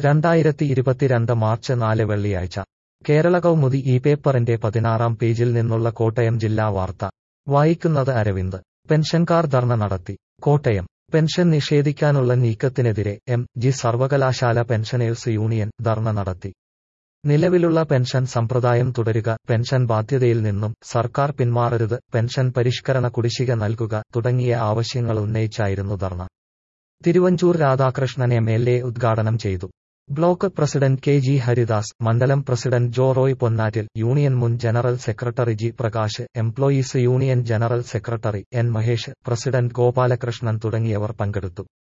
2022 March 4 വെള്ളിയാഴ്ച കേരള കൗമുദി ഈ പേപ്പറിന്റെ 16-ാം പേജിൽ നിന്നുള്ള കോട്ടയം ജില്ലാ വാർത്ത വായിക്കുന്നത് അരവിന്ദ്. പെൻഷൻകാർ ധർണ നടത്തി. കോട്ടയം. പെൻഷൻ നിഷേധിക്കാനുള്ള നീക്കത്തിനെതിരെ എം.ജി സർവകലാശാല പെൻഷനേഴ്സ് യൂണിയൻ ധർണ നടത്തി. നിലവിലുള്ള പെൻഷൻ സമ്പ്രദായം തുടരുക, പെൻഷൻ ബാധ്യതയിൽ നിന്നും സർക്കാർ പിന്മാറരുത്, പെൻഷൻ പരിഷ്കരണ കുടിശ്ശിക നൽകുക തുടങ്ങിയ ആവശ്യങ്ങൾ ഉന്നയിച്ചായിരുന്നു ധർണ. തിരുവഞ്ചൂർ രാധാകൃഷ്ണൻ എം.എൽ.എ ഉദ്ഘാടനം ചെയ്തു. Block president K G. ഹരിദാസ്, മണ്ഡലം പ്രസിഡന്റ് ജോ റോയ് പൊന്നാറ്റിൽ, യൂണിയൻ മുൻ general secretary G. Prakash, employees union general secretary N. Mahesh, president Gopalakrishnan തുടങ്ങിയവർ പങ്കെടുത്തു.